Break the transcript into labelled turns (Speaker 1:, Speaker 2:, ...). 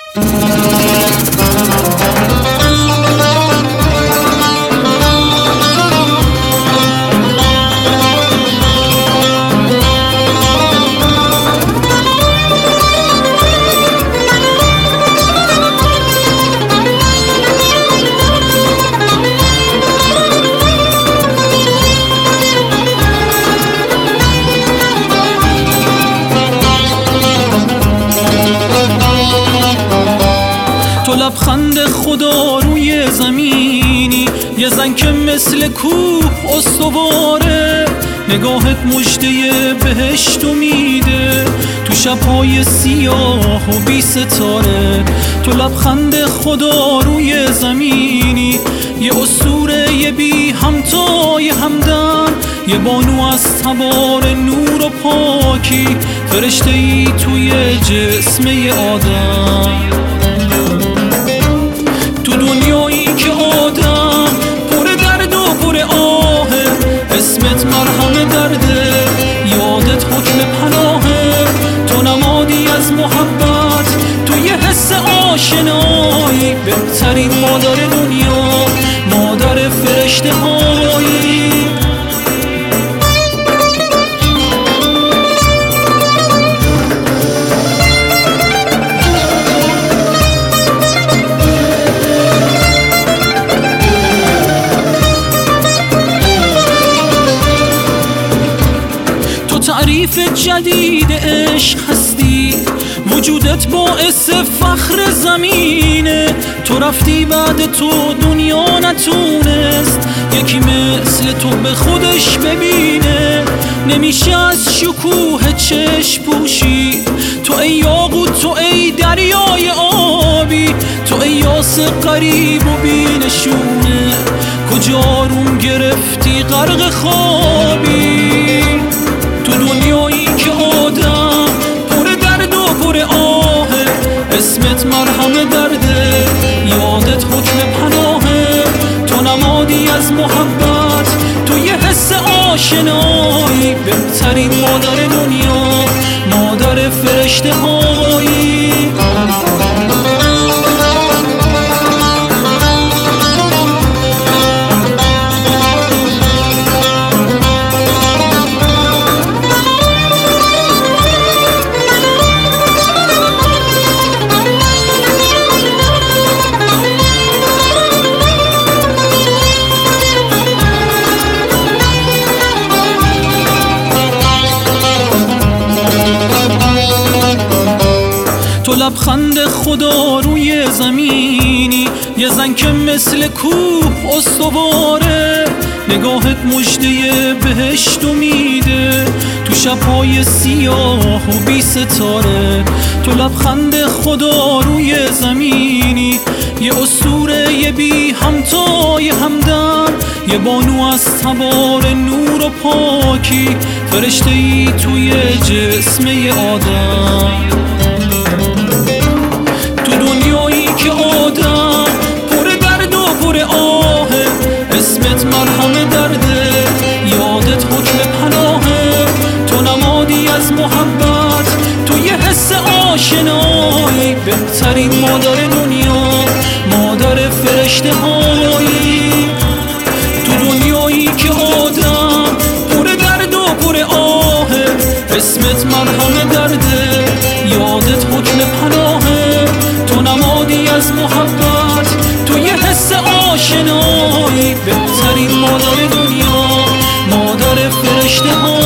Speaker 1: تو لبخند خدا روی زمینی، یه زن که مثل کوه استواره، نگاهت مژده بهشت میده تو شب‌های سیاه و بی ستاره. تو لبخند خدا روی زمینی، یه اسطوره بی همتای همدم، یه بانو از تبار نور و پاکی، فرشته‌ای توی جسم یه آدم. تو دنیایی که آدم پر درد و پر آهه، اسمت مرهم درده، یادت حکم پناهه. تو نمادی از محبت، تو یه حس آشنایی، بهترین مادر دنیا، مادر فرشته هایی. تعریف جدید عشق هستی، وجودت باعث فخر زمینه. تو رفتی بعد تو دنیا نتونست یکی مثل تو به خودش ببینه. نمیشه از شکوه چشم پوشی، تو ای یاقوت، تو ای دریای آبی، تو ای یاس غریب و بی نشونه، کجا روم گرفتی غرق خوابی. تو دنیایی که آدم پر درد و پر آهه، اسمت مرهم درده، یادت حکم پناهه. تو نمادی از محبت، تو یه حس آشنایی، بهترین مادر دنیا، مادر فرشته هایی. تو لبخند خدا روی زمینی، یه زن که مثل کوه استواره، نگاهت مژده بهشت میده تو شب‌های سیاه و بی ستاره. تو لبخند خدا روی زمینی، یه اسطوره بی همتای همدم، یه بانو از تبار نور و پاکی، فرشته‌ای توی جسم یه آدم. تو دنیایی که آدم پر درد و پر آهه، اسمت مرهم درده، یادت حکم پناهه. تو نمادی از محبت، تو یه حس آشنایی، بهترین مادر دنیا، مادر فرشته هایی. تو دنیایی که آدم پر درد و پر آهه، اسمت مرهم درده، یادت حکم پناهه. تو نمادی از محبت، تو یه حس آشنایی، بهترین مادر دنیا، مادر فرشته ها.